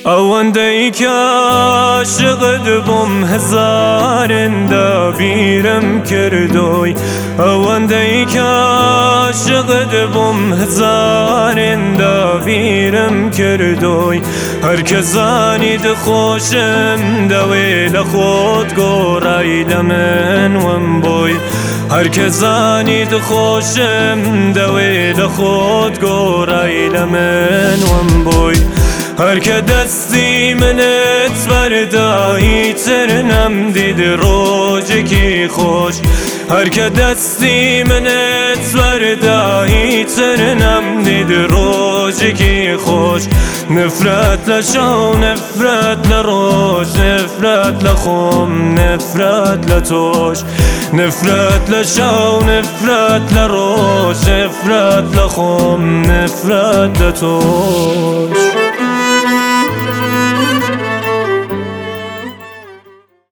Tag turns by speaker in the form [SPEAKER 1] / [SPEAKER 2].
[SPEAKER 1] ئەوەندەی کە عاشقت بووم هەزارێندا بیرم کردووی ئەوەندەی کە عاشقت بووم هەزارێندا بیرم کردووی هەرکە زانی دخۆشم دەوێ لە خۆت گۆڕایی لە من وم بووی هەرکە زانی دخۆشم دەوێ لە خۆت گۆڕایی لە من وم بووی هەرکە دەستی منت بەردا هیچتر نەمدید ڕۆژێکی خۆش هەرکە دەستی منت بەردا هیچتر نەمدید ڕۆژێکی خۆش نفرەت لە شەو نفرەت لە ڕۆژ نفرەت لە خۆم نفرەت لە تۆش نفرەت لە شەو نفرەت لە ڕۆژ نفرەت لە خۆم نفرەت لە تۆ